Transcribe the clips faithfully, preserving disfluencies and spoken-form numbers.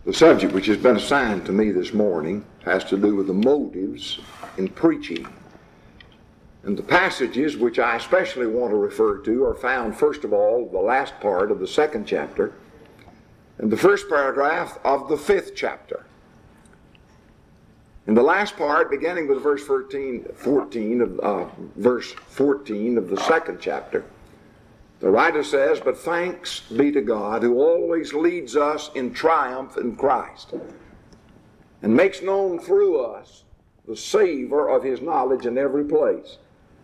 The subject which has been assigned to me this morning has to do with the motives in preaching. And the passages which I especially want to refer to are found, first of all, the last part of the second chapter and the first paragraph of the fifth chapter. In the last part, beginning with verse fourteen, fourteen of, uh, verse fourteen of the second chapter, the writer says, "But thanks be to God who always leads us in triumph in Christ and makes known through us the savor of his knowledge in every place.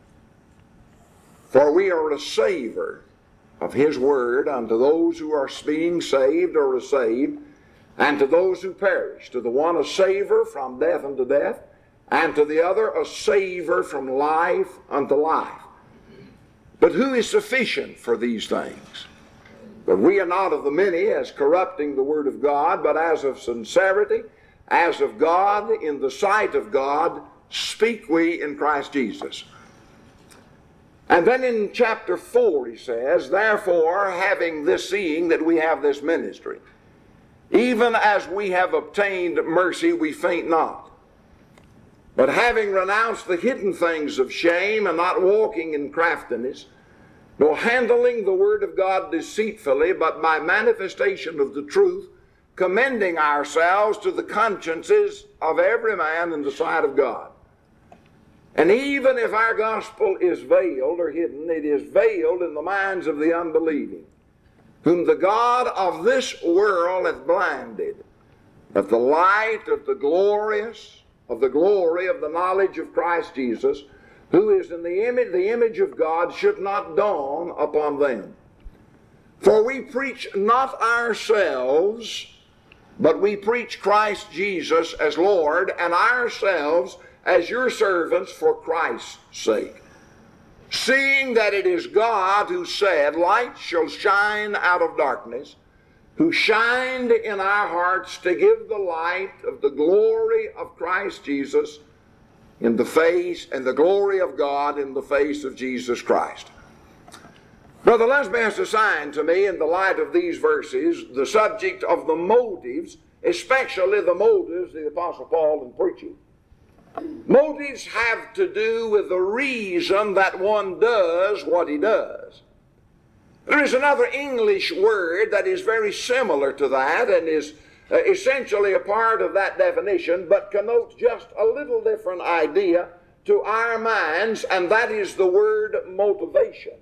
For we are a savor of his word unto those who are being saved or are saved, and to those who perish. To the one a savor from death unto death, and to the other a savor from life unto life. But who is sufficient for these things? But we are not of the many as corrupting the word of God, but as of sincerity, as of God, in the sight of God, speak we in Christ Jesus." And then in chapter four he says, "Therefore, having this seeing that we have this ministry, even as we have obtained mercy, we faint not. But having renounced the hidden things of shame, and not walking in craftiness, nor handling the word of God deceitfully, but by manifestation of the truth, commending ourselves to the consciences of every man in the sight of God. And even if our gospel is veiled or hidden, it is veiled in the minds of the unbelieving, whom the God of this world hath blinded, that the light of the glorious, of the glory of the knowledge of Christ Jesus, who is in the image, the image of God, should not dawn upon them. For we preach not ourselves, but we preach Christ Jesus as Lord, and ourselves as your servants for Christ's sake. Seeing that it is God who said, light shall shine out of darkness, who shined in our hearts to give the light of the glory of Christ Jesus in the face, and the glory of God in the face of Jesus Christ." Brother Lesby has assigned to me, in the light of these verses, the subject of the motives, especially the motives of the Apostle Paul in preaching. Motives have to do with the reason that one does what he does. There is another English word that is very similar to that and is uh, essentially a part of that definition, but connotes just a little different idea to our minds, and that is the word motivation.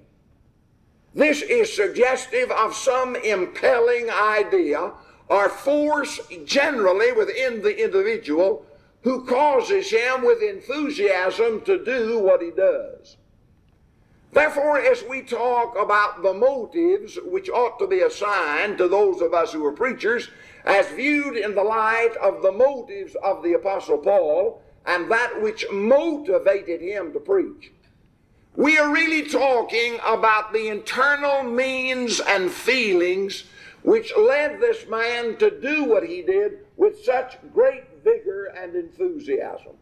This is suggestive of some impelling idea or force generally within the individual who causes him with enthusiasm to do what he does. Therefore, as we talk about the motives which ought to be assigned to those of us who are preachers, as viewed in the light of the motives of the Apostle Paul and that which motivated him to preach, we are really talking about the internal means and feelings which led this man to do what he did with such great vigor and enthusiasm.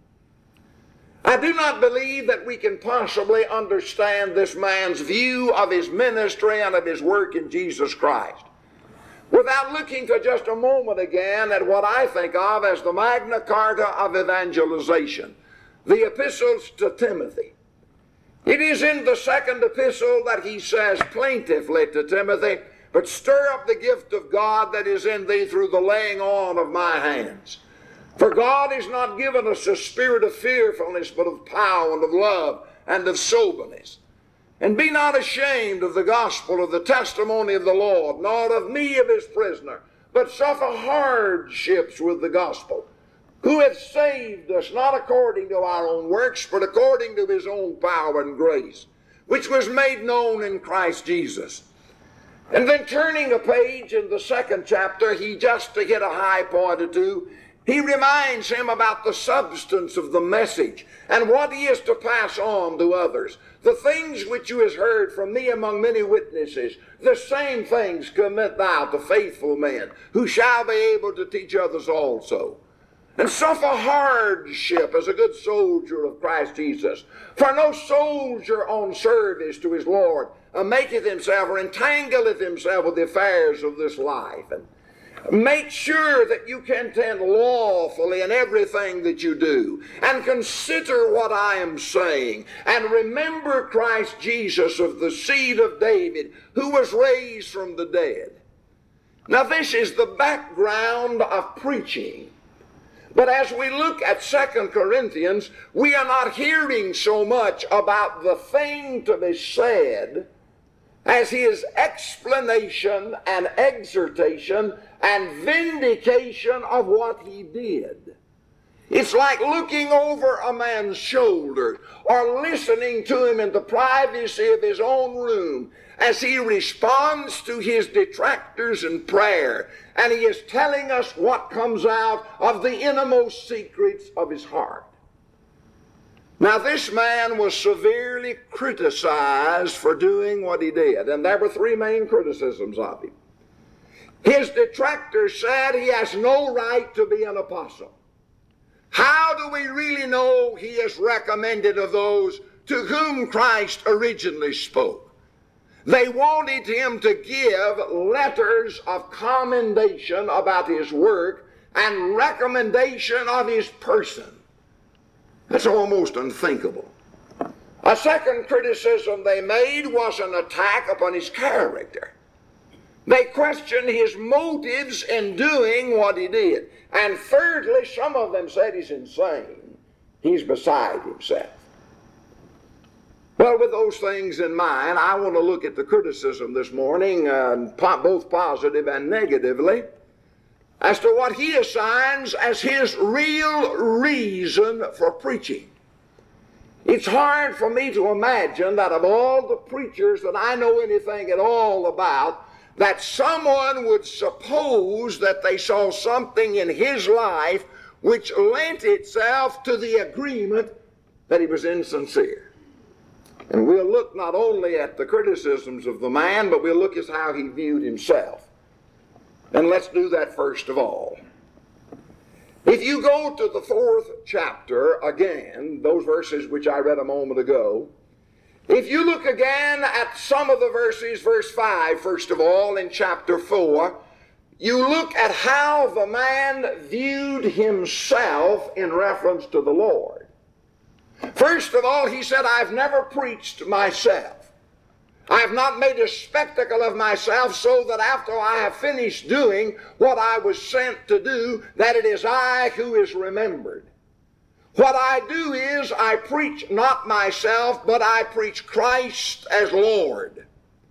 I do not believe that we can possibly understand this man's view of his ministry and of his work in Jesus Christ without looking for just a moment again at what I think of as the Magna Carta of evangelization, the epistles to Timothy. It is in the second epistle that he says plaintively to Timothy, "But stir up the gift of God that is in thee through the laying on of my hands. For God has not given us a spirit of fearfulness, but of power and of love and of soberness. And be not ashamed of the gospel of the testimony of the Lord, nor of me of his prisoner, but suffer hardships with the gospel, who hath saved us not according to our own works, but according to his own power and grace, which was made known in Christ Jesus." And then turning a page in the second chapter, he just to hit a high point or two, he reminds him about the substance of the message and what he is to pass on to others. "The things which you have heard from me among many witnesses, the same things commit thou to faithful men, who shall be able to teach others also. And suffer hardship as a good soldier of Christ Jesus. For no soldier on service to his Lord uh, maketh himself or entangleth himself with the affairs of this life. And Make sure that you contend lawfully in everything that you do. And consider what I am saying. And remember Christ Jesus of the seed of David, who was raised from the dead. Now this is the background of preaching. But as we look at Second Corinthians, we are not hearing so much about the thing to be said as his explanation and exhortation and vindication of what he did. It's like looking over a man's shoulder or listening to him in the privacy of his own room as he responds to his detractors in prayer, and he is telling us what comes out of the innermost secrets of his heart. Now this man was severely criticized for doing what he did, and there were three main criticisms of him. His detractors said he has no right to be an apostle. How do we really know he is recommended of those to whom Christ originally spoke? They wanted him to give letters of commendation about his work and recommendation of his person. That's almost unthinkable. A second criticism they made was an attack upon his character. They questioned his motives in doing what he did. And thirdly, some of them said he's insane. He's beside himself. Well, with those things in mind, I want to look at the criticism this morning, uh, both positive and negatively, as to what he assigns as his real reason for preaching. It's hard for me to imagine that of all the preachers that I know anything at all about, that someone would suppose that they saw something in his life which lent itself to the agreement that he was insincere. And we'll look not only at the criticisms of the man, but we'll look at how he viewed himself. And let's do that first of all. If you go to the fourth chapter again, those verses which I read a moment ago, if you look again at some of the verses, verse five, first of all, in chapter four, you look at how the man viewed himself in reference to the Lord. First of all, he said, I've never preached myself. I have not made a spectacle of myself so that after I have finished doing what I was sent to do, that it is I who is remembered. What I do is I preach not myself, but I preach Christ as Lord.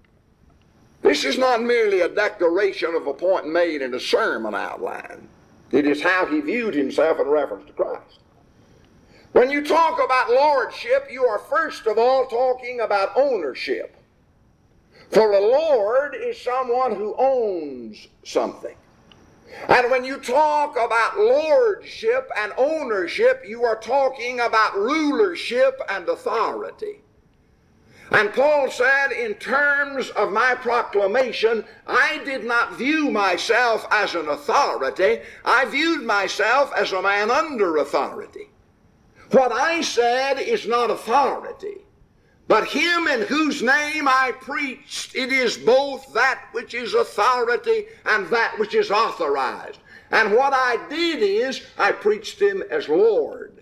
This is not merely a declaration of a point made in a sermon outline. It is how he viewed himself in reference to Christ. When you talk about lordship, you are first of all talking about ownership. For a lord is someone who owns something. And when you talk about lordship and ownership, you are talking about rulership and authority. And Paul said, in terms of my proclamation, I did not view myself as an authority. I viewed myself as a man under authority. What I said is not authority, but him in whose name I preached, it is both that which is authority and that which is authorized. And what I did is I preached him as Lord.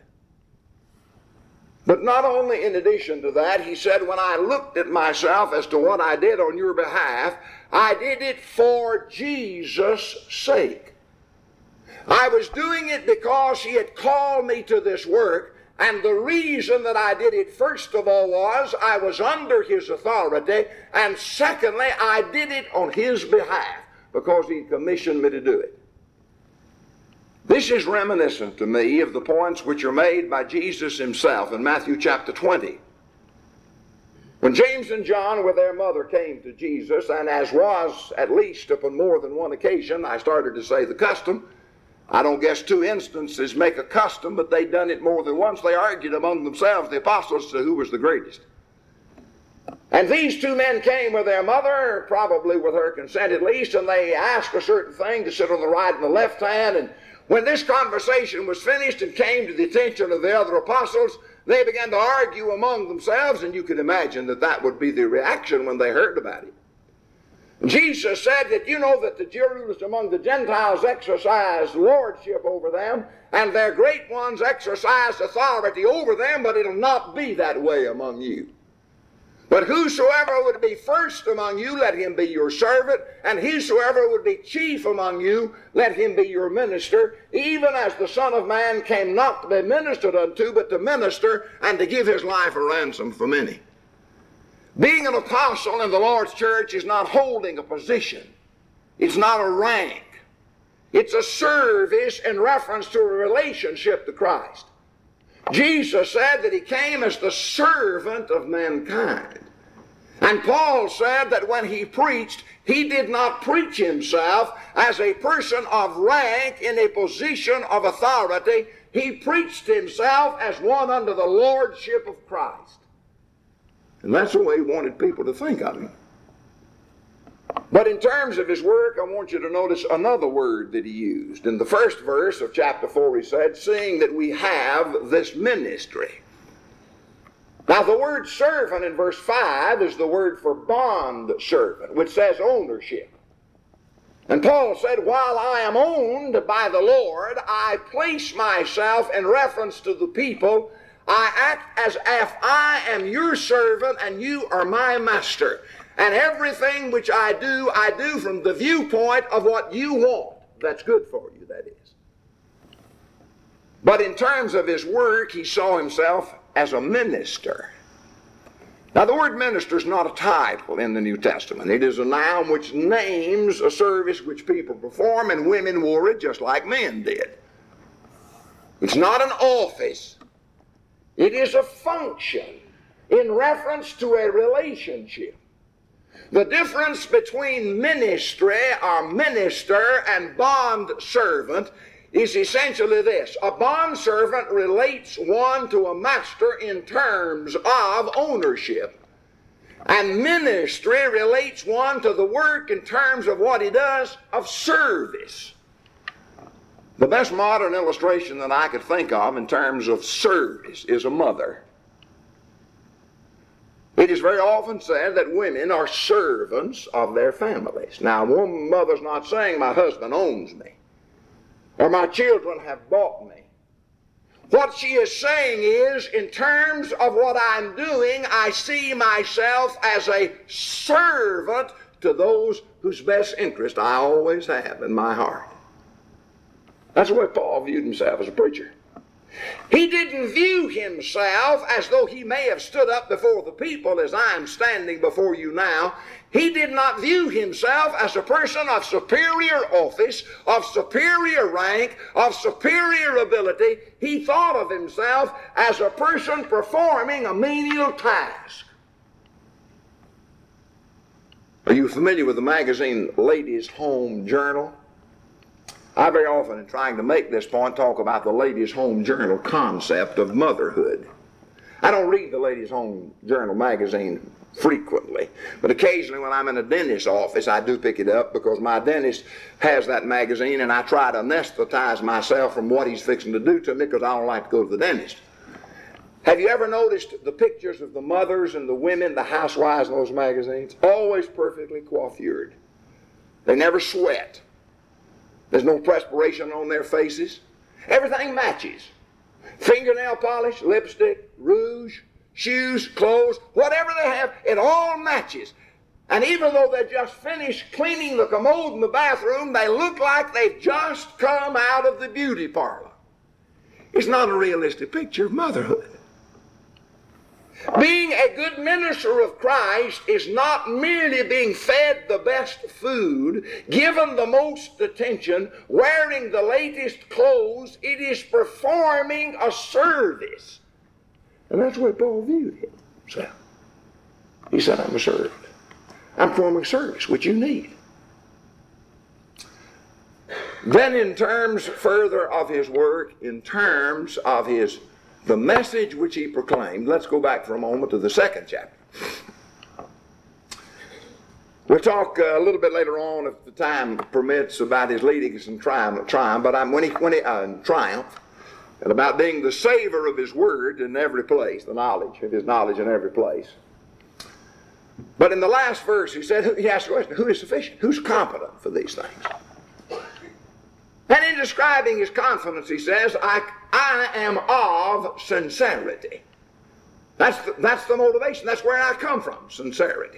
But not only in addition to that, he said, when I looked at myself as to what I did on your behalf, I did it for Jesus' sake. I was doing it because he had called me to this work. And the reason that I did it, first of all, was I was under his authority, and secondly, I did it on his behalf because he commissioned me to do it. This is reminiscent to me of the points which are made by Jesus himself in Matthew chapter twenty. When James and John with their mother came to Jesus, and as was at least upon more than one occasion, I started to say the custom, I don't guess two instances make a custom, but they done it more than once. They argued among themselves, the apostles, to who was the greatest. And these two men came with their mother, probably with her consent at least, and they asked a certain thing to sit on the right and the left hand. And when this conversation was finished and came to the attention of the other apostles, they began to argue among themselves, and you can imagine that that would be the reaction when they heard about it. Jesus said that you know that the Jews among the Gentiles exercise lordship over them, and their great ones exercise authority over them, but it'll not be that way among you. But whosoever would be first among you, let him be your servant, and whosoever would be chief among you, let him be your minister, even as the Son of Man came not to be ministered unto, but to minister, and to give his life a ransom for many. Being an apostle in the Lord's church is not holding a position. It's not a rank. It's a service in reference to a relationship to Christ. Jesus said that he came as the servant of mankind. And Paul said that when he preached, he did not preach himself as a person of rank in a position of authority. He preached himself as one under the lordship of Christ. And that's the way he wanted people to think of him. But in terms of his work, I want you to notice another word that he used. In the first verse of chapter four, he said, seeing that we have this ministry. Now, the word servant in verse five is the word for bond servant, which says ownership. And Paul said, while I am owned by the Lord, I place myself in reference to the people. I act as if I am your servant and you are my master. And everything which I do, I do from the viewpoint of what you want. That's good for you, that is. But in terms of his work, he saw himself as a minister. Now, the word minister is not a title in the New Testament. It is a noun which names a service which people perform, and women wore it just like men did. It's not an office. It is a function in reference to a relationship. The difference between ministry or minister and bond servant is essentially this. A bond servant relates one to a master in terms of ownership. And ministry relates one to the work in terms of what he does of service. The best modern illustration that I could think of in terms of service is a mother. It is very often said that women are servants of their families. Now, one mother's not saying my husband owns me or my children have bought me. What she is saying is, in terms of what I'm doing, I see myself as a servant to those whose best interest I always have in my heart. That's the way Paul viewed himself as a preacher. He didn't view himself as though he may have stood up before the people as I am standing before you now. He did not view himself as a person of superior office, of superior rank, of superior ability. He thought of himself as a person performing a menial task. Are you familiar with the magazine Ladies' Home Journal? I very often, in trying to make this point, talk about the Ladies' Home Journal concept of motherhood. I don't read the Ladies' Home Journal magazine frequently, but occasionally when I'm in a dentist's office, I do pick it up because my dentist has that magazine, and I try to anesthetize myself from what he's fixing to do to me because I don't like to go to the dentist. Have you ever noticed the pictures of the mothers and the women, the housewives in those magazines? Always perfectly coiffured. They never sweat. There's no perspiration on their faces. Everything matches. Fingernail polish, lipstick, rouge, shoes, clothes, whatever they have, it all matches. And even though they just finished cleaning the commode in the bathroom, they look like they've just come out of the beauty parlor. It's not a realistic picture of motherhood. Being a good minister of Christ is not merely being fed the best food, given the most attention, wearing the latest clothes. It is performing a service. And that's the way Paul viewed it. So, he said, I'm a servant. I'm performing a service, which you need. Then in terms further of his work, in terms of his the message which he proclaimed, let's go back for a moment to the second chapter. We'll talk uh, a little bit later on, if the time permits, about his leadings and triumph. triumph but I'm, when he, when he uh, triumph, and about being the savor of his word in every place, the knowledge of his knowledge in every place. But in the last verse, he said, he asked the question, who is sufficient? Who's competent for these things? And in describing his confidence, he says, I, I am of sincerity. That's the, that's the motivation. That's where I come from, sincerity.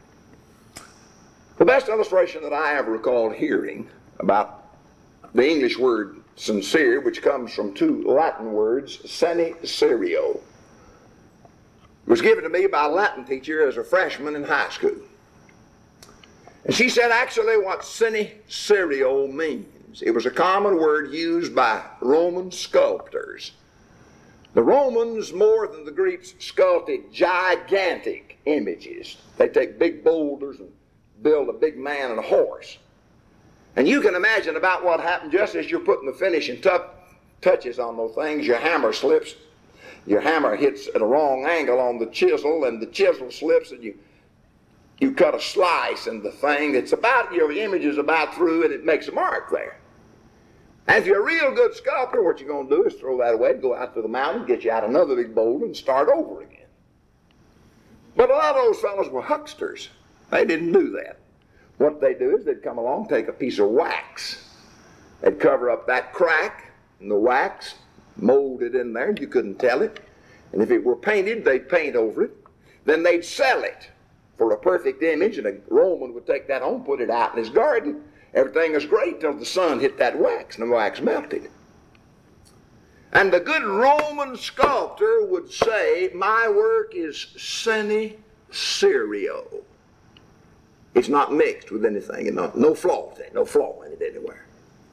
The best illustration that I ever recalled hearing about the English word sincere, which comes from two Latin words, sine serio, was given to me by a Latin teacher as a freshman in high school. And she said actually what sine serio means. It was a common word used by Roman sculptors. The Romans, more than the Greeks, sculpted gigantic images. They take big boulders and build a big man and a horse. And you can imagine about what happened just as you're putting the finishing t- touches on those things. Your hammer slips. Your hammer hits at a wrong angle on the chisel, and the chisel slips, and you you cut a slice in the thing. It's about, your image is about through, and it makes a mark there. And if you're a real good sculptor, what you're going to do is throw that away, go out to the mountain, get you out another big boulder, and start over again. But a lot of those fellows were hucksters. They didn't do that. What they do is they'd come along, take a piece of wax. They'd cover up that crack in the wax, mold it in there, and you couldn't tell it. And if it were painted, they'd paint over it. Then they'd sell it for a perfect image, and a Roman would take that home, put it out in his garden. Everything was great till the sun hit that wax, and the wax melted. And the good Roman sculptor would say, my work is sine serio. It's not mixed with anything, and no, no flaw in it, no flaw in it anywhere.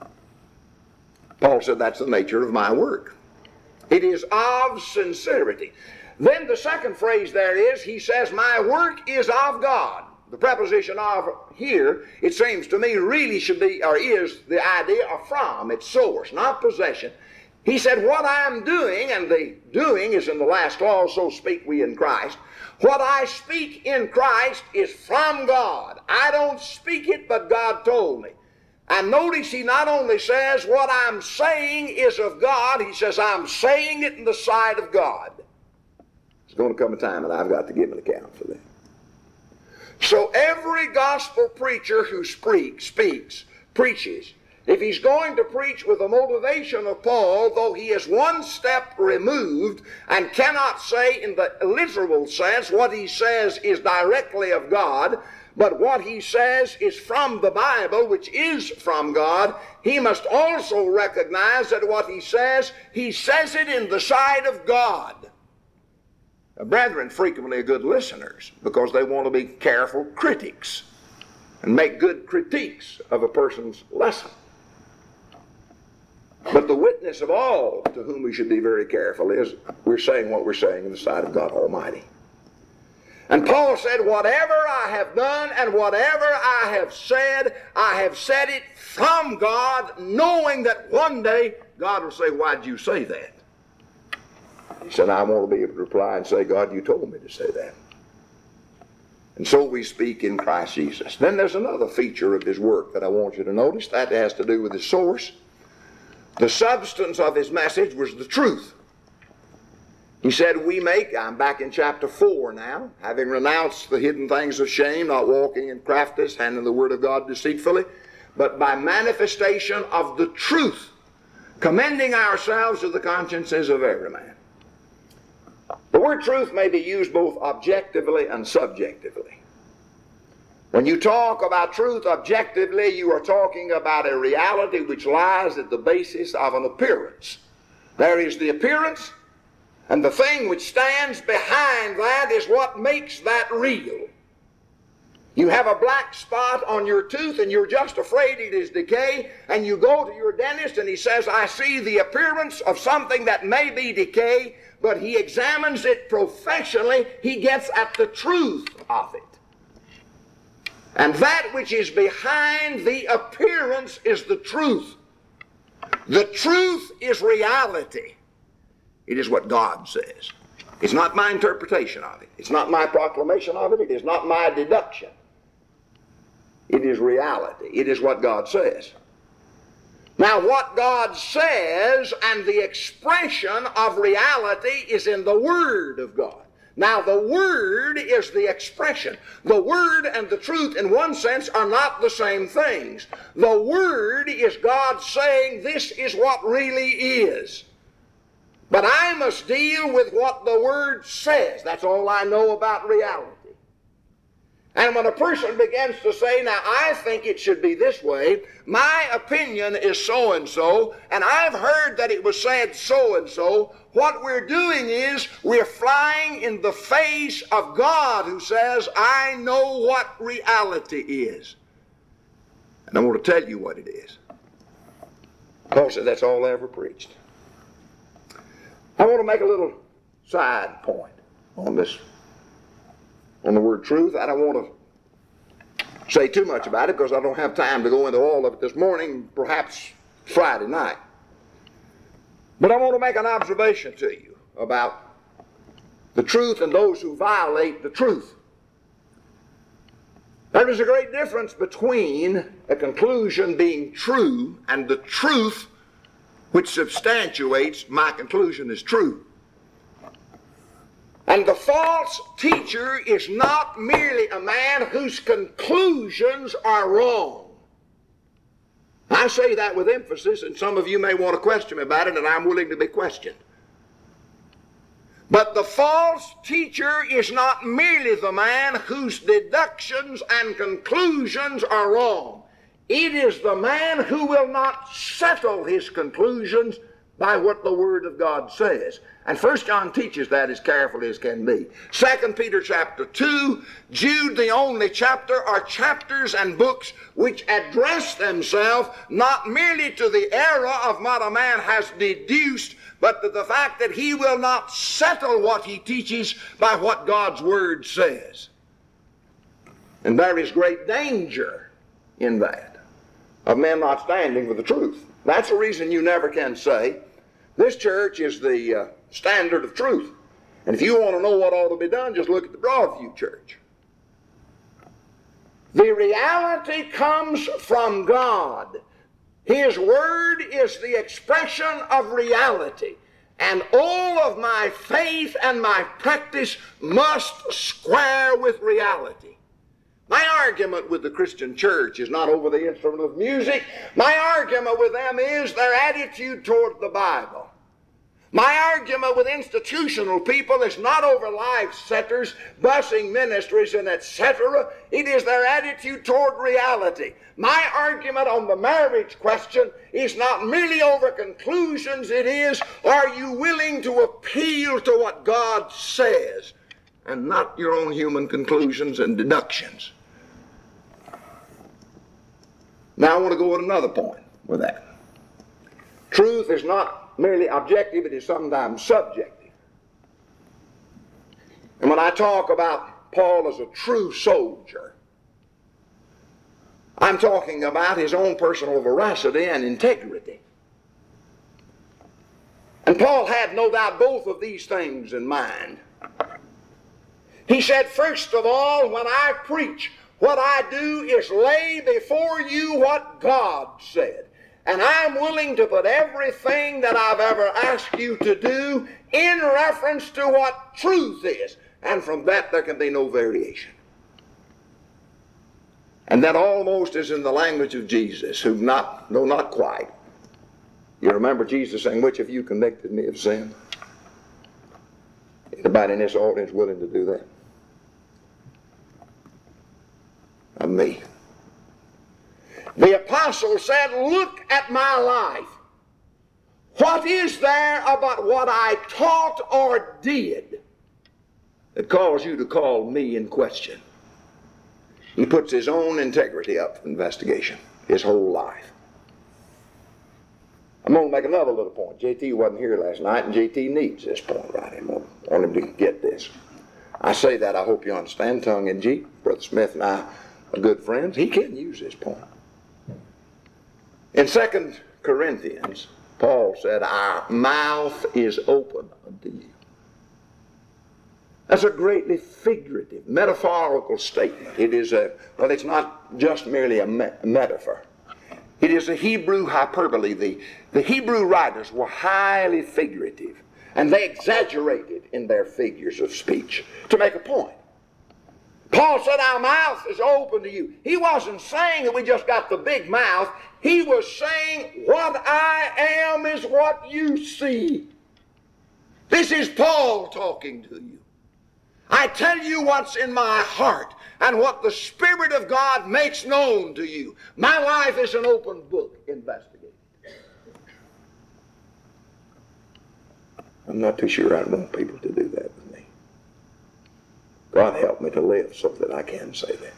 Paul said that's the nature of my work. It is of sincerity. Then the second phrase there is, he says, my work is of God. The preposition of here, it seems to me, really should be, or is the idea of from, its source, not possession. He said, what I am doing, and the doing is in the last clause, so speak we in Christ. What I speak in Christ is from God. I don't speak it, but God told me. And notice he not only says what I'm saying is of God, he says I'm saying it in the sight of God. There's going to come a time that I've got to give an account for that. So every gospel preacher who speaks, speaks, preaches, if he's going to preach with the motivation of Paul, though he is one step removed and cannot say in the literal sense what he says is directly of God, but what he says is from the Bible, which is from God, he must also recognize that what he says, he says it in the sight of God. Now, brethren frequently are good listeners because they want to be careful critics and make good critiques of a person's lesson. But the witness of all to whom we should be very careful is we're saying what we're saying in the sight of God Almighty. And Paul said, whatever I have done and whatever I have said, I have said it from God, knowing that one day God will say, why'd you say that? He said, I want to be able to reply and say, God, you told me to say that. And so we speak in Christ Jesus. Then there's another feature of his work that I want you to notice. That has to do with his source. The substance of his message was the truth. He said, we make, I'm back in chapter four now, having renounced the hidden things of shame, not walking in craftiness, handling the word of God deceitfully, but by manifestation of the truth, commending ourselves to the consciences of every man. The word truth may be used both objectively and subjectively. When you talk about truth objectively, you are talking about a reality which lies at the basis of an appearance. There is the appearance, and the thing which stands behind that is what makes that real. You have a black spot on your tooth and you're just afraid it is decay, and you go to your dentist and he says, I see the appearance of something that may be decay, but he examines it professionally. He gets at the truth of it. And that which is behind the appearance is the truth. The truth is reality. It is what God says. It's not my interpretation of it. It's not my proclamation of it. It is not my deduction. It is reality. It is what God says. Now, what God says and the expression of reality is in the Word of God. Now, the Word is the expression. The Word and the truth, in one sense, are not the same things. The Word is God saying, this is what really is. But I must deal with what the Word says. That's all I know about reality. And when a person begins to say, now I think it should be this way, my opinion is so-and-so, and I've heard that it was said so-and-so, what we're doing is we're flying in the face of God who says, I know what reality is. And I want to tell you what it is. Paul said that's all I ever preached. I want to make a little side point on this, on the word truth. I don't want to say too much about it because I don't have time to go into all of it this morning, perhaps Friday night. But I want to make an observation to you about the truth and those who violate the truth. There is a great difference between a conclusion being true and the truth which substantiates my conclusion is true. And the false teacher is not merely a man whose conclusions are wrong. I say that with emphasis, and some of you may want to question me about it, and I'm willing to be questioned. But the false teacher is not merely the man whose deductions and conclusions are wrong. It is the man who will not settle his conclusions by what the Word of God says. And First John teaches that as carefully as can be. Second Peter chapter two, Jude the only chapter, are chapters and books which address themselves not merely to the error of what a man has deduced, but to the fact that he will not settle what he teaches by what God's Word says. And there is great danger in that, of men not standing for the truth. That's the reason you never can say, this church is the uh, standard of truth. And if you want to know what ought to be done, just look at the Broadview Church. The reality comes from God. His Word is the expression of reality. And all of my faith and my practice must square with reality. My argument with the Christian church is not over the instrument of music. My argument with them is their attitude toward the Bible. My argument with institutional people is not over life setters, busing ministries, and et cetera. It is their attitude toward reality. My argument on the marriage question is not merely over conclusions. It is, are you willing to appeal to what God says and not your own human conclusions and deductions? Now I want to go at another point with that. Truth is not merely objective, it is sometimes subjective. And when I talk about Paul as a true soldier, I'm talking about his own personal veracity and integrity. And Paul had no doubt both of these things in mind. He said, first of all, when I preach, what I do is lay before you what God said. And I'm willing to put everything that I've ever asked you to do in reference to what truth is. And from that there can be no variation. And that almost is in the language of Jesus, who not, no, not quite. You remember Jesus saying, which of you convicted me of sin? Anybody in this audience willing to do that? Of me. The apostle said, look at my life. What is there about what I taught or did that caused you to call me in question? He puts his own integrity up for investigation, his whole life. I'm going to make another little point. J T wasn't here last night, and J T needs this point right. I want him to get this. I say that, I hope you understand, tongue in cheek. Brother Smith and I are good friends. He can use this point. In Second Corinthians, Paul said, our mouth is open unto you. That's a greatly figurative, metaphorical statement. It is a, well, it's not just merely a me- metaphor. It is a Hebrew hyperbole. The, the Hebrew writers were highly figurative. And they exaggerated in their figures of speech to make a point. Paul said, our mouth is open to you. He wasn't saying that we just got the big mouth. He was saying, what I am is what you see. This is Paul talking to you. I tell you what's in my heart and what the Spirit of God makes known to you. My life is an open book. Investigate. I'm not too sure I want people to do that with me. God help me to live so that I can say that.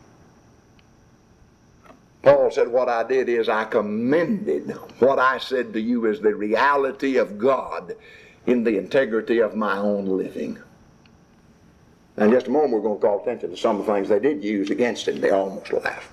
Paul said what I did is I commended what I said to you as the reality of God in the integrity of my own living. Now in just a moment we're going to call attention to some of the things they did use against him. They almost laughed.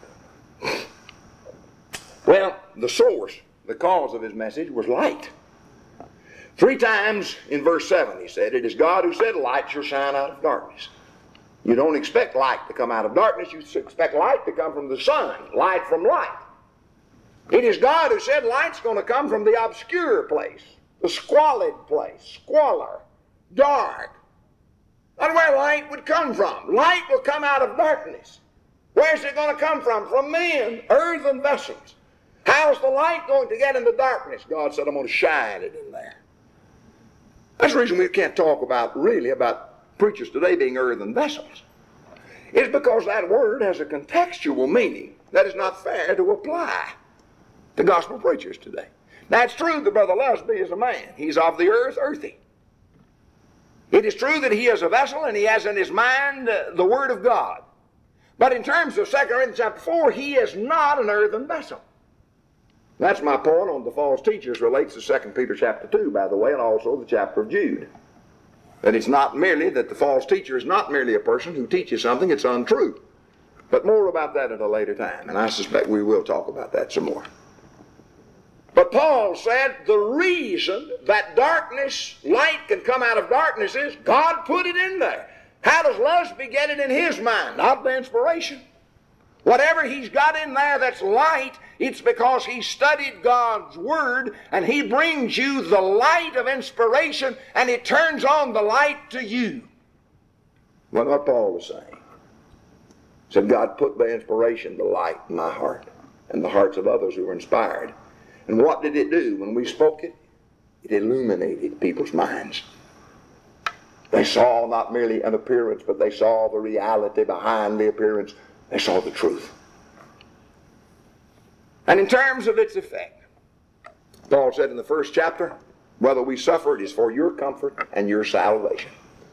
Well, the source, the cause of his message was light. Three times in verse seven he said, it is God who said light shall shine out of darkness. You don't expect light to come out of darkness. You expect light to come from the sun, light from light. It is God who said light's going to come from the obscure place, the squalid place, squalor, dark. That's where light would come from. Light will come out of darkness. Where's it going to come from? From men, earthen vessels. How's the light going to get into darkness? God said, I'm going to shine it in there. That's the reason we can't talk about, really, about preachers today being earthen vessels. It's because that word has a contextual meaning that is not fair to apply to gospel preachers today. Now, it's true that Brother Lusby is a man. He's of the earth, earthy. It is true that he is a vessel and he has in his mind uh, the Word of God. But in terms of Second Corinthians chapter four, he is not an earthen vessel. That's my point on the false teachers relates to Second Peter chapter two, by the way, and also the chapter of Jude. That it's not merely that the false teacher is not merely a person who teaches something that's untrue. But more about that at a later time, and I suspect we will talk about that some more. But Paul said the reason that darkness, light can come out of darkness is God put it in there. How does Lusby get it in his mind? Not the inspiration. Whatever he's got in there that's light, it's because he studied God's Word and he brings you the light of inspiration and it turns on the light to you. Well, what Paul was saying. He said God put the inspiration, the light in my heart and the hearts of others who were inspired. And what did it do when we spoke it? It illuminated people's minds. They saw not merely an appearance, but they saw the reality behind the appearance. They saw the truth. And in terms of its effect, Paul said in the first chapter, whether we suffer, it is for your comfort and your salvation.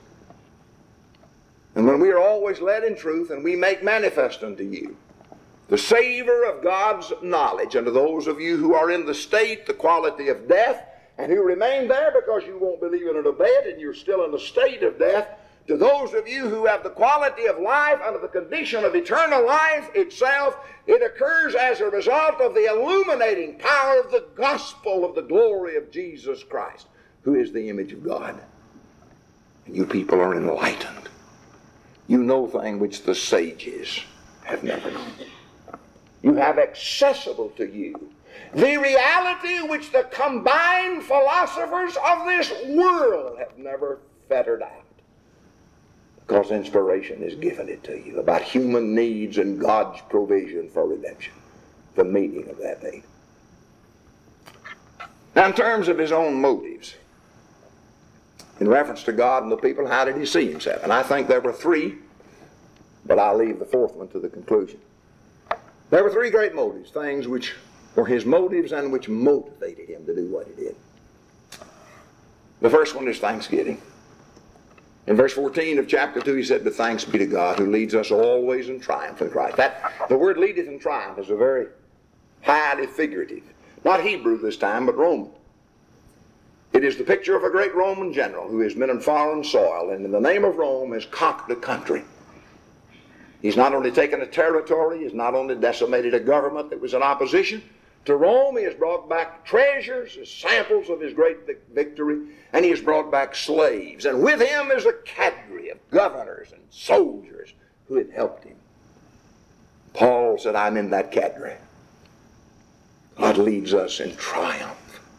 And when we are always led in truth and we make manifest unto you the savor of God's knowledge unto those of you who are in the state, the quality of death, and who remain there because you won't believe in a bed and you're still in the state of death, to those of you who have the quality of life under the condition of eternal life itself, it occurs as a result of the illuminating power of the gospel of the glory of Jesus Christ, who is the image of God. And you people are enlightened. You know things which the sages have never known. You have accessible to you the reality which the combined philosophers of this world have never fettered out. Because inspiration is given it to you about human needs and God's provision for redemption. The meaning of that need. Now in terms of his own motives, in reference to God and the people, how did he see himself? And I think there were three, but I'll leave the fourth one to the conclusion. There were three great motives, things which were his motives and which motivated him to do what he did. The first one is thanksgiving. In verse fourteen of chapter two, he said, "But thanks be to God who leads us always in triumph in Christ." That, the word leadeth in triumph is a very highly figurative. Not Hebrew this time, but Roman. It is the picture of a great Roman general who has been in foreign soil and in the name of Rome has conquered a country. He's not only taken a territory, he's not only decimated a government that was in opposition to Rome, he has brought back treasures as samples of his great victory, and he has brought back slaves. And with him is a cadre of governors and soldiers who have helped him. Paul said, I'm in that cadre. God leads us in triumph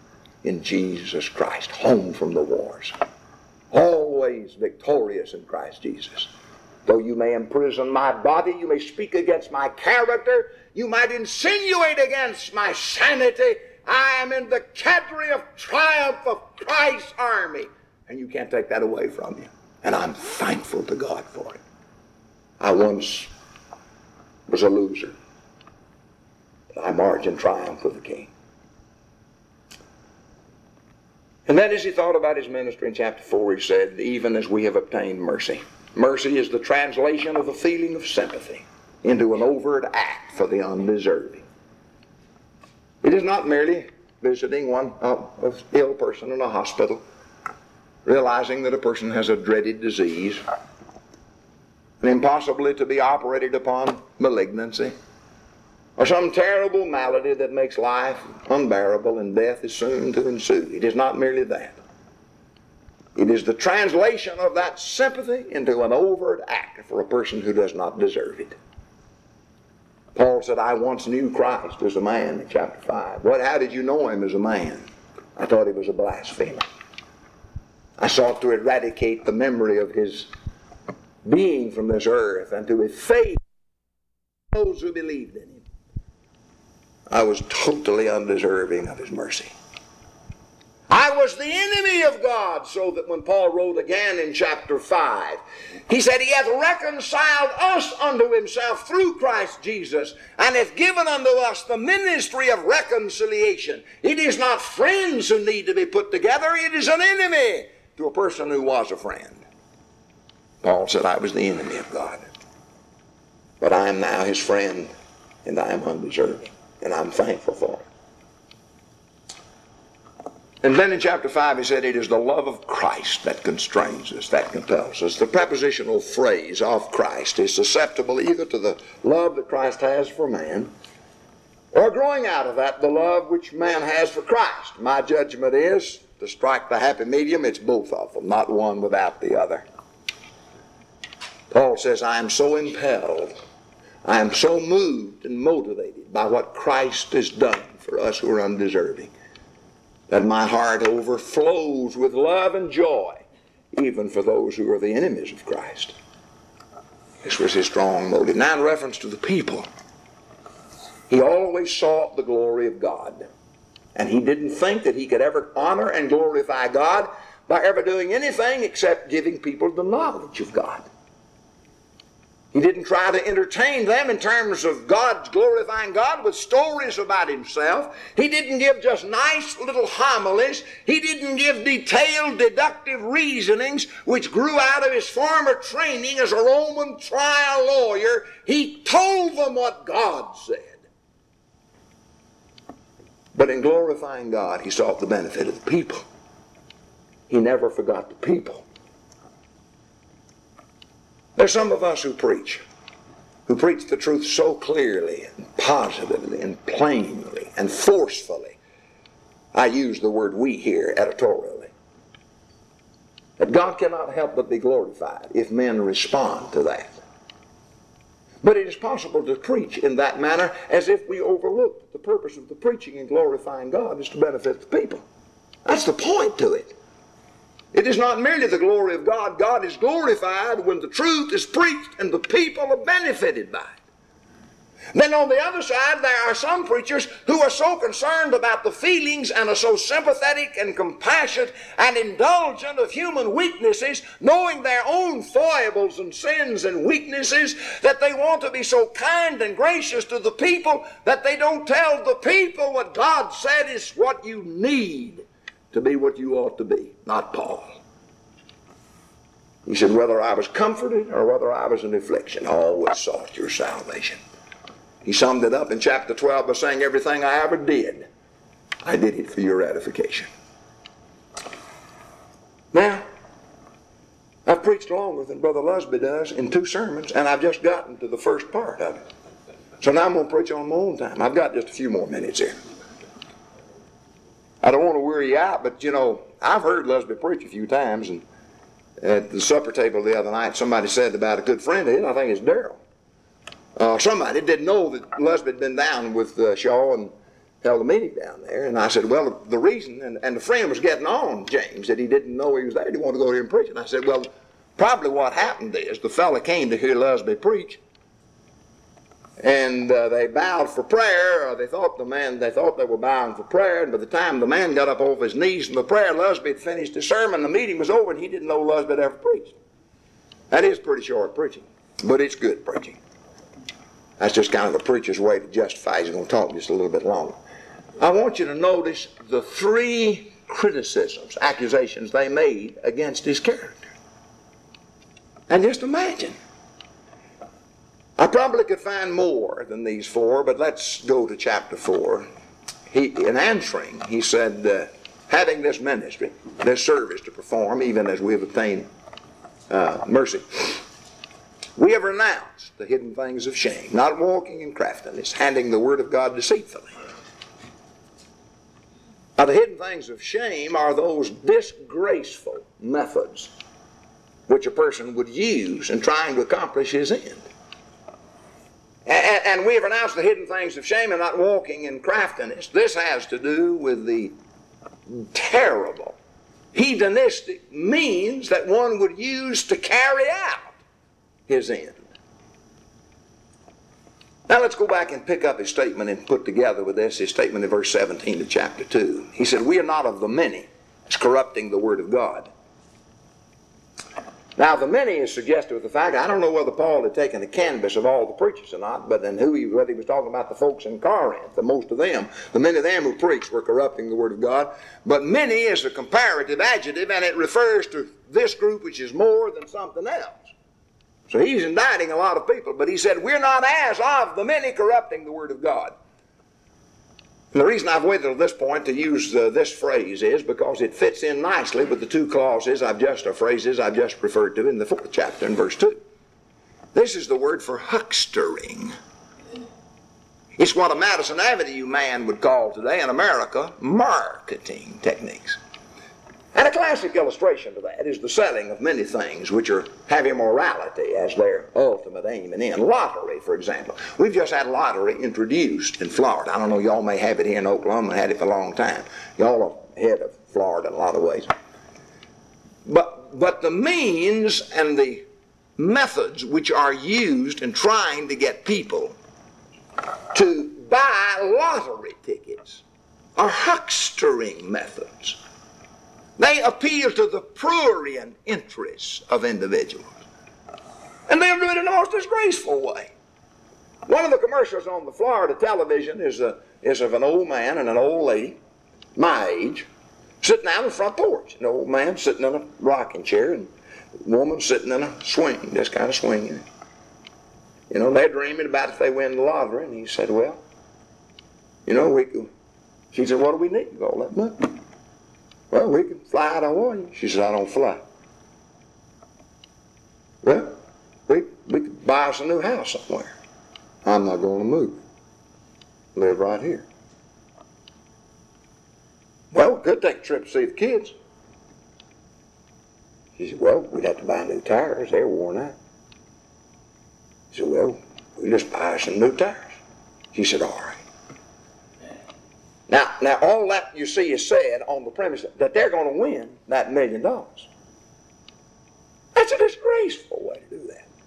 in Jesus Christ, home from the wars. Always victorious in Christ Jesus. Though you may imprison my body, you may speak against my character, you might insinuate against my sanity, I am in the cadre of triumph of Christ's army. And you can't take that away from you. And I'm thankful to God for it. I once was a loser. But I march in triumph with the King. And then as he thought about his ministry in chapter four, he said, even as we have obtained mercy. Mercy is the translation of a feeling of sympathy into an overt act for the undeserving. It is not merely visiting one uh, ill person in a hospital, realizing that a person has a dreaded disease, an impossibly to be operated upon malignancy, or some terrible malady that makes life unbearable and death is soon to ensue. It is not merely that. It is the translation of that sympathy into an overt act for a person who does not deserve it. Paul said, I once knew Christ as a man in chapter five. What, how did you know him as a man? I thought he was a blasphemer. I sought to eradicate the memory of his being from this earth and to efface those who believed in him. I was totally undeserving of his mercy. I was the enemy of God, so that when Paul wrote again in chapter five, he said, he hath reconciled us unto himself through Christ Jesus, and hath given unto us the ministry of reconciliation. It is not friends who need to be put together, it is an enemy to a person who was a friend. Paul said, I was the enemy of God, but I am now his friend, and I am undeserving, and I'm thankful for it. And then in chapter five he said, it is the love of Christ that constrains us, that compels us. The prepositional phrase of Christ is susceptible either to the love that Christ has for man, or growing out of that, the love which man has for Christ. My judgment is, to strike the happy medium, it's both of them, not one without the other. Paul says, I am so impelled, I am so moved and motivated by what Christ has done for us who are undeserving, that my heart overflows with love and joy, even for those who are the enemies of Christ. This was his strong motive. Now in reference to the people, he always sought the glory of God. And he didn't think that he could ever honor and glorify God by ever doing anything except giving people the knowledge of God. He didn't try to entertain them in terms of God, glorifying God with stories about himself. He didn't give just nice little homilies. He didn't give detailed deductive reasonings which grew out of his former training as a Roman trial lawyer. He told them what God said. But in glorifying God, he sought the benefit of the people. He never forgot the people. There's some of us who preach, who preach the truth so clearly and positively and plainly and forcefully. I use the word we here editorially. That God cannot help but be glorified if men respond to that. But it is possible to preach in that manner as if we overlook that the purpose of the preaching and glorifying God is to benefit the people. That's the point to it. It is not merely the glory of God. God is glorified when the truth is preached and the people are benefited by it. Then on the other side, there are some preachers who are so concerned about the feelings and are so sympathetic and compassionate and indulgent of human weaknesses, knowing their own foibles and sins and weaknesses, that they want to be so kind and gracious to the people that they don't tell the people what God said is what you need to be what you ought to be, not Paul. He said, whether I was comforted or whether I was in affliction, I always sought your salvation. He summed it up in chapter twelve by saying, everything I ever did, I did it for your edification. Now, I've preached longer than Brother Lusby does in two sermons, and I've just gotten to the first part of it. So now I'm going to preach on my own time. I've got just a few more minutes here. I don't want to weary you out, but you know, I've heard Lusby preach a few times, and at the supper table the other night, somebody said about a good friend of his, I think it's Darrell. Uh, somebody didn't know that Lusby had been down with uh, Shaw and held a meeting down there, and I said, well, the reason, and, and the friend was getting on James, that he didn't know he was there. He wanted to go here and preach. And I said, well, probably what happened is the fella came to hear Lusby preach, and uh, they bowed for prayer. Or they thought the man, they thought they were bowing for prayer, and by the time the man got up off his knees in the prayer, Lusby had finished his sermon, the meeting was over, and he didn't know Lusby had ever preached. That is pretty short preaching, but it's good preaching. That's just kind of a preacher's way to justify he's going to talk just a little bit longer. I want you to notice the three criticisms, accusations they made against his character. And just imagine. I probably could find more than these four, but let's go to chapter four. He, in answering, he said, uh, having this ministry, this service to perform, even as we have obtained uh, mercy, we have renounced the hidden things of shame, not walking in craftiness, handling the word of God deceitfully. Now, the hidden things of shame are those disgraceful methods which a person would use in trying to accomplish his end. And, and we have renounced the hidden things of shame and not walking in craftiness. This has to do with the terrible, hedonistic means that one would use to carry out his end. Now let's go back and pick up his statement and put together with this his statement in verse seventeen of chapter two. He said, we are not of the many as corrupting the word of God. Now the many is suggested with the fact, I don't know whether Paul had taken a canvass of all the preachers or not, but then who he, whether he was talking about the folks in Corinth, the most of them, the many of them who preached were corrupting the word of God. But many is a comparative adjective, and it refers to this group which is more than something else. So he's indicting a lot of people, but he said, we're not as of the many corrupting the word of God. And the reason I've waited till this point to use uh, this phrase is because it fits in nicely with the two clauses I've just, or phrases I've just referred to in the fourth chapter in verse two. This is the word for huckstering. It's what a Madison Avenue man would call today in America marketing techniques. And a classic illustration to that is the selling of many things which are have immorality as their ultimate aim and end. Lottery, for example. We've just had lottery introduced in Florida. I don't know, y'all may have it here in Oklahoma, had it for a long time. Y'all are ahead of Florida in a lot of ways. But, but the means and the methods which are used in trying to get people to buy lottery tickets are huckstering methods. They appeal to the prurient interests of individuals. And they'll do it in the most disgraceful way. One of the commercials on the Florida television is, a, is of an old man and an old lady, my age, sitting out on the front porch. An old man sitting in a rocking chair and a woman sitting in a swing, just kind of swinging. You know, they're dreaming about if they win the lottery. And he said, well, you know, we could. She said, what do we need? All that money. Well, we can fly out of one. She said, I don't fly. Well, we, we could buy us a new house somewhere. I'm not going to move. Live right here. Well, we could take a trip to see the kids. She said, well, we'd have to buy new tires. They're worn out. She said, well, we just buy some new tires. She said, all right. Now, now, all that you see is said on the premise that they're going to win that million dollars. That's a disgraceful way to do that.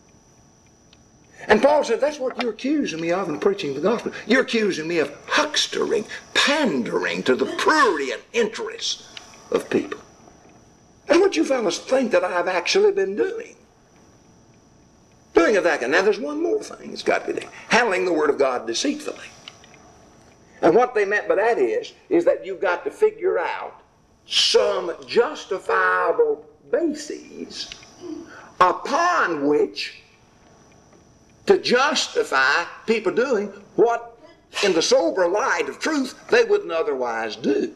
And Paul said, that's what you're accusing me of in preaching the gospel. You're accusing me of huckstering, pandering to the prurient interests of people. That's what you fellas think that I've actually been doing. Doing it that. Now, there's one more thing that's got to be done. Handling the word of God deceitfully. And what they meant by that is, is that you've got to figure out some justifiable bases upon which to justify people doing what, in the sober light of truth, they wouldn't otherwise do.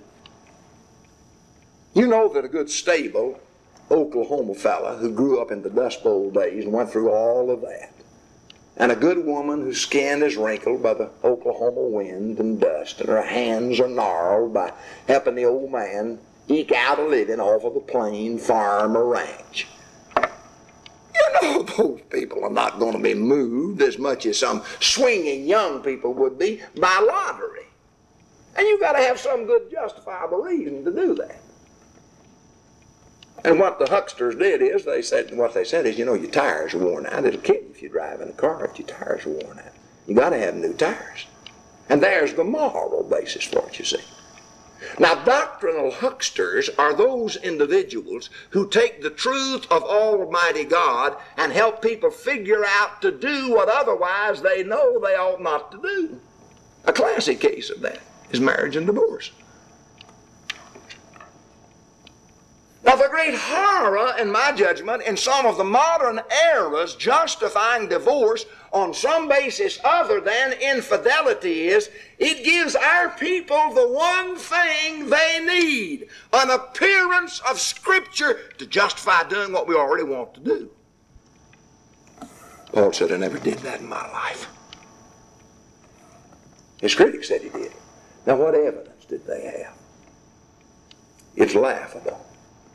You know that a good stable Oklahoma fella who grew up in the Dust Bowl days and went through all of that, and a good woman whose skin is wrinkled by the Oklahoma wind and dust, and her hands are gnarled by helping the old man eke out a living off of a plain farm or ranch. You know those people are not going to be moved as much as some swinging young people would be by lottery. And you've got to have some good justifiable reason to do that. And what the hucksters did is, they said, what they said is, you know, your tires are worn out. It'll kill you if you drive in a car if your tires are worn out. You got to have new tires. And there's the moral basis for it, you see. Now, doctrinal hucksters are those individuals who take the truth of Almighty God and help people figure out to do what otherwise they know they ought not to do. A classic case of that is marriage and divorce. Now, the great horror, in my judgment, in some of the modern eras justifying divorce on some basis other than infidelity is, it gives our people the one thing they need, an appearance of Scripture to justify doing what we already want to do. Paul said, I never did that in my life. His critics said he did. Now, what evidence did they have? It's laughable.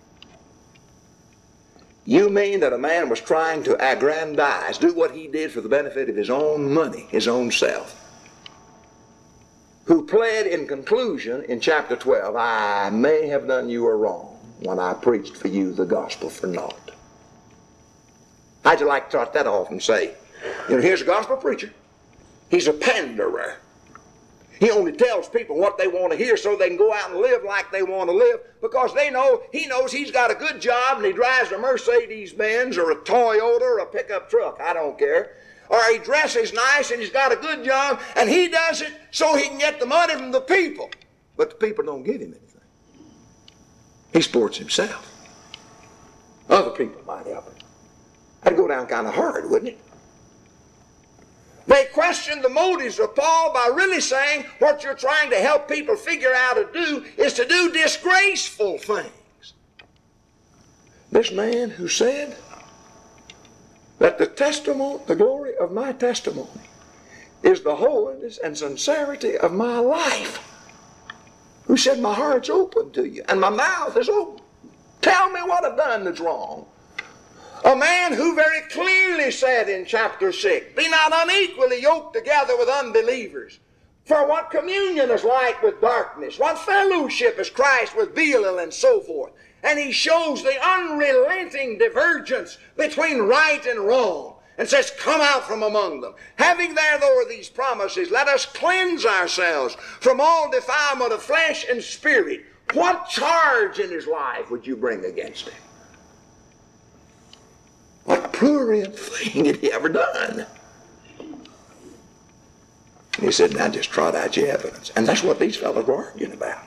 You mean that a man was trying to aggrandize, do what he did for the benefit of his own money, his own self, who pled in conclusion in chapter twelve, I may have done you a wrong when I preached for you the gospel for naught. How'd you like to start that off and say, you know, here's a gospel preacher. He's a panderer. He only tells people what they want to hear so they can go out and live like they want to live, because they know, he knows he's got a good job and he drives a Mercedes-Benz or a Toyota or a pickup truck. I don't care. Or he dresses nice and he's got a good job and he does it so he can get the money from the people. But the people don't give him anything. He supports himself. Other people might help him. That'd go down kind of hard, wouldn't it? They questioned the motives of Paul by really saying what you're trying to help people figure out to do is to do disgraceful things. This man who said that the testimony, the glory of my testimony is the holiness and sincerity of my life, who said my heart's open to you and my mouth is open. Tell me what I've done that's wrong. A man who very clearly said in chapter six, be not unequally yoked together with unbelievers. For what communion is light with darkness? What fellowship is Christ with Belial, and so forth? And he shows the unrelenting divergence between right and wrong, and says, come out from among them. Having therefore these promises, let us cleanse ourselves from all defilement of flesh and spirit. What charge in his life would you bring against him? What prurient thing had he ever done? And he said, now just trot out your evidence. And that's what these fellows were arguing about.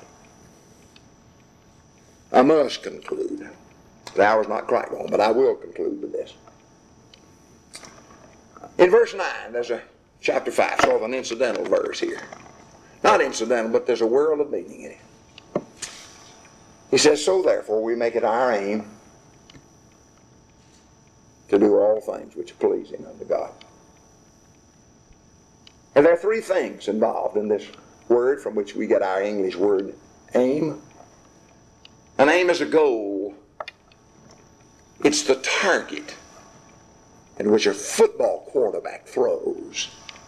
I must conclude. The hour's not quite gone, but I will conclude with this. In verse nine, there's a chapter five, sort of an incidental verse here. Not incidental, but there's a world of meaning in it. He says, so therefore we make it our aim to do all things which are pleasing unto God. And there are three things involved in this word from which we get our English word aim. An aim is a goal. It's the target in which a football quarterback throws.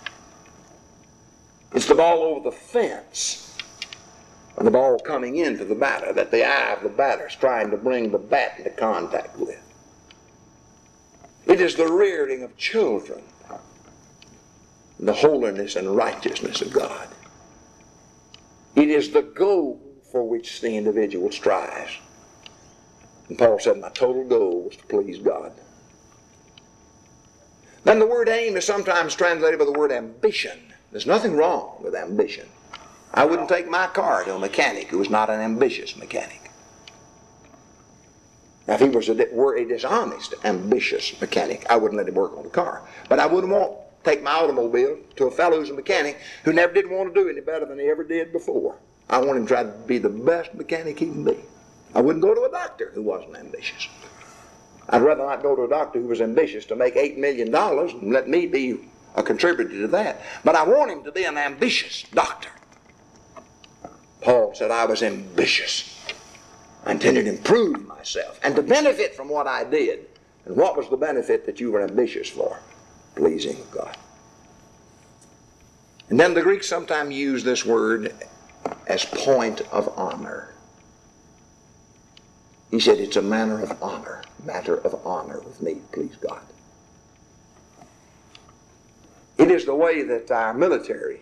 It's the ball over the fence, and the ball coming into the batter that the eye of the batter is trying to bring the bat into contact with. It is the rearing of children, the holiness and righteousness of God. It is the goal for which the individual strives. And Paul said, my total goal was to please God. Then the word aim is sometimes translated by the word ambition. There's nothing wrong with ambition. I wouldn't take my car to a mechanic who was not an ambitious mechanic. Now, if he was a, were a dishonest, ambitious mechanic, I wouldn't let him work on the car. But I wouldn't want to take my automobile to a fellow who's a mechanic who never did want to do any better than he ever did before. I want him to try to be the best mechanic he can be. I wouldn't go to a doctor who wasn't ambitious. I'd rather not go to a doctor who was ambitious to make eight million dollars and let me be a contributor to that. But I want him to be an ambitious doctor. Paul said, I was ambitious. I intended to improve myself and to benefit from what I did. And what was the benefit that you were ambitious for? Pleasing of God. And then the Greeks sometimes use this word as point of honor. He said, it's a matter of honor, matter of honor with me, please God. It is the way that our military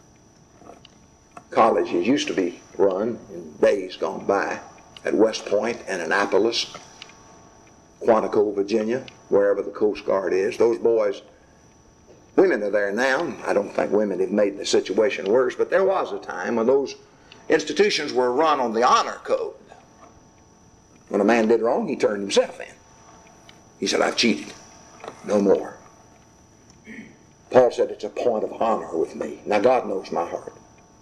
colleges used to be run in days gone by at West Point and Annapolis, Quantico, Virginia, wherever the Coast Guard is. Those boys, women are there now. I don't think women have made the situation worse, but there was a time when those institutions were run on the honor code. When a man did wrong, he turned himself in. He said, I've cheated. No more. Paul said, it's a point of honor with me. Now, God knows my heart.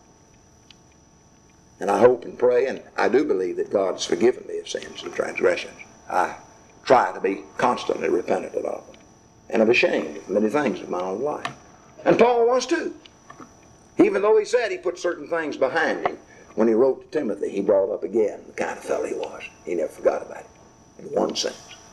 And I hope and pray, and I do believe that God has forgiven me of sins and transgressions. I try to be constantly repentant of them. And I'm ashamed of many things of my own life. And Paul was too. Even though he said he put certain things behind him, when he wrote to Timothy, he brought up again the kind of fellow he was. He never forgot about it, in one sense.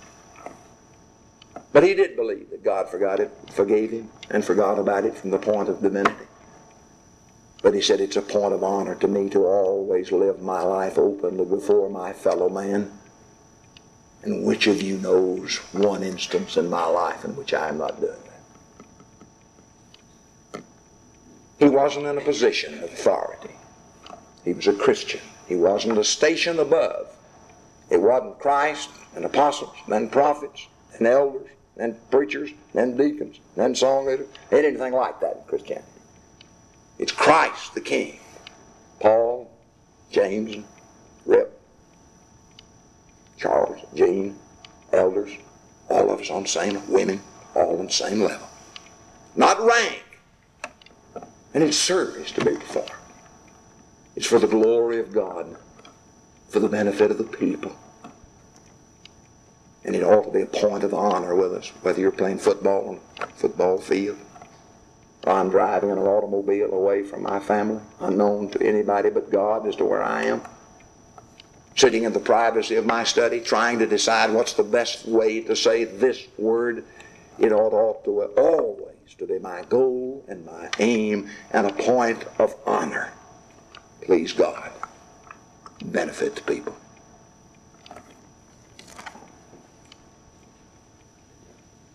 But he did believe that God forgot it, forgave him, and forgot about it from the point of divinity. But he said, it's a point of honor to me to always live my life openly before my fellow man. And which of you knows one instance in my life in which I am not doing that? He wasn't in a position of authority. He was a Christian. He wasn't a station above. It wasn't Christ and apostles, then prophets, and elders, then preachers, then deacons, then songwriters. It ain't anything like that in Christianity. It's Christ the King. Paul, James, and Rip, Charles, Jean, elders, all of us on the same, women, all on the same level. Not rank. And it's service to be performed. It's for the glory of God, for the benefit of the people. And it ought to be a point of honor with us, whether you're playing football on a football field, or I'm driving in an automobile away from my family, unknown to anybody but God as to where I am, sitting in the privacy of my study, trying to decide what's the best way to say this word. It ought, ought to always to be my goal and my aim and a point of honor. Please God, benefit the people.